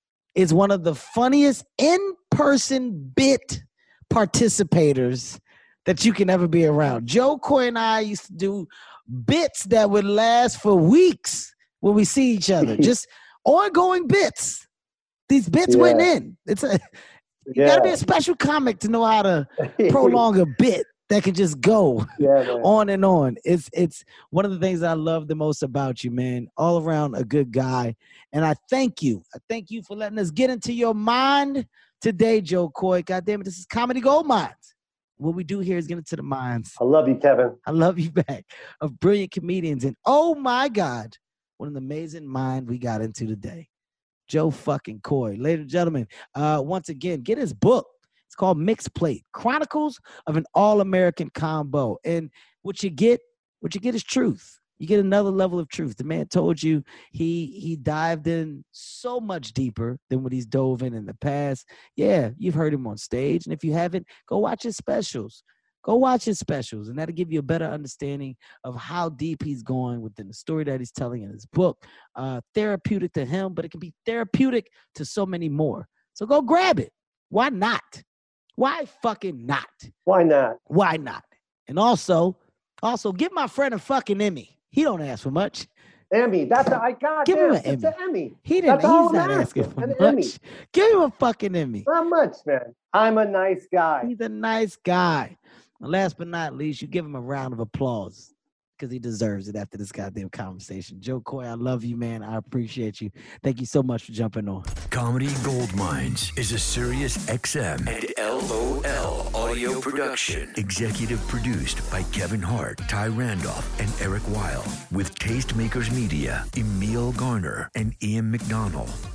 is one of the funniest in-person bit participators that you can ever be around. Joe Coy and I used to do bits that would last for weeks when we see each other. Just ongoing bits. These bits Yeah. went in. It's a you Yeah. gotta be a special comic to know how to prolong a bit that can just go Yeah, man. on and on. It's it's one of the things I love the most about you, man. All around a good guy. And I thank you. I thank you for letting us get into your mind today, Joe Coy. God damn it, this is Comedy Gold Mines. What we do here is get into the minds. I love you, Kevin. I love you back. Of brilliant comedians. And oh my God, what an amazing mind we got into today. Joe fucking Coy. Ladies and gentlemen, uh, once again, get his book. It's called Mixed Plate, Chronicles of an All-American Combo. And what you get, what you get is truth. You get another level of truth. The man told you he he dived in so much deeper than what he's dove in in the past. Yeah, you've heard him on stage. And if you haven't, go watch his specials. Go watch his specials, and that'll give you a better understanding of how deep he's going within the story that he's telling in his book. Uh, therapeutic to him, but it can be therapeutic to so many more. So go grab it. Why not? Why fucking not? Why not? Why not? And also, also give my friend a fucking Emmy. He don't ask for much. Emmy. That's a, I got Give him him. an It's an Emmy. He didn't. That's all He's not I'm asking asking, for an much. Emmy. Give him a fucking Emmy. Not much, man. I'm a nice guy. He's a nice guy. And last but not least, you give him a round of applause because he deserves it after this goddamn conversation. Joe Coy, I love you, man. I appreciate you. Thank you so much for jumping on. Comedy Gold Mines is a Sirius X M and L O L audio production. Executive produced by Kevin Hart, Ty Randolph, and Eric Weil. With Tastemakers Media, Emil Garner, and Ian McDonald.